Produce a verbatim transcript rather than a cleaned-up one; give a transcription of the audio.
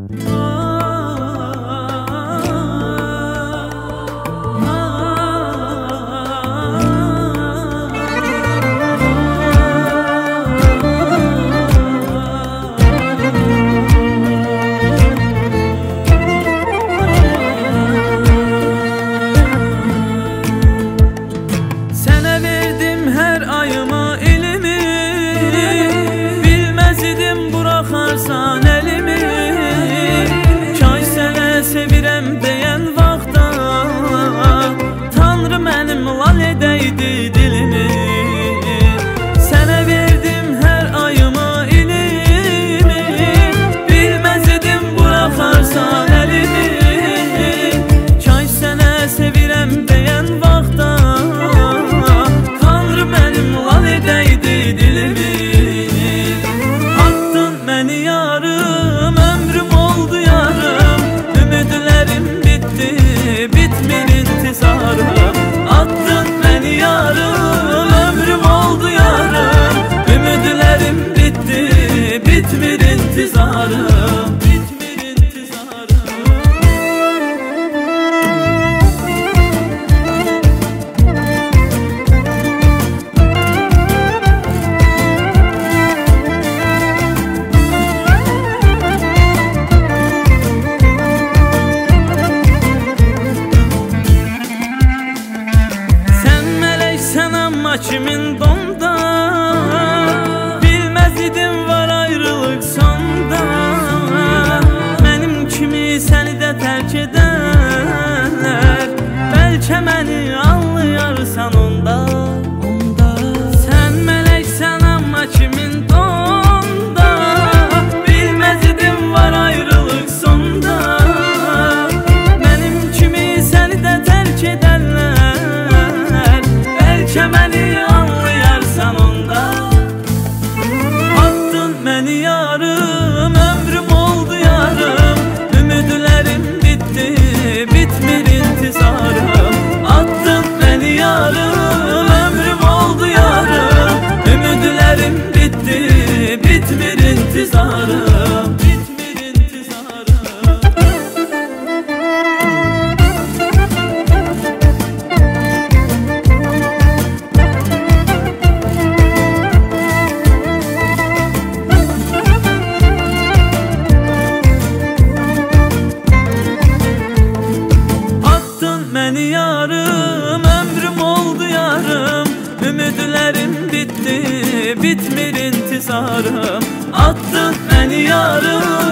Sevirəm deyən vaxtda Tanrı mənim lal edəydi dilimi. Sənə verdim hər ayımı, ilimi, bilməz idim buraxarsan əlimi. Kaş sənə sevirəm deyən vaxtda Tanrı mənim lal edəydi dilimi. Atdın məni yarım, ömrüm oldu yarım, ümidlərim bitdi, bitmir intizarım. Attın məni yarım, ömrüm oldu yarım, ümidlərim bitdi, bitmir intizarım. Bitmir intizarım. Kimin donda, bilməz idim var ayrılıq sonda. Mənim kimi səni də tərk edənlər bəlkə məni anlayarsan onda. Sən mələksən amma kimin donda, bilməz idim var ayrılıq sonda. Mənim kimi səni də tərk edənlər bəlkə məni anlayarsan onda. Attın məni yarım, ömrüm oldu yarım, ümidlərim bitdi, bitmir intizarım. Attın məni yarım, ömrüm oldu yarım, ümidlərim bitdi, bitmir intizarım. Bitmir intizarım. Məni yarım, ömrüm oldu yarım, ümidlərim bitdi, bitmir intizarım. Attın məni yarım,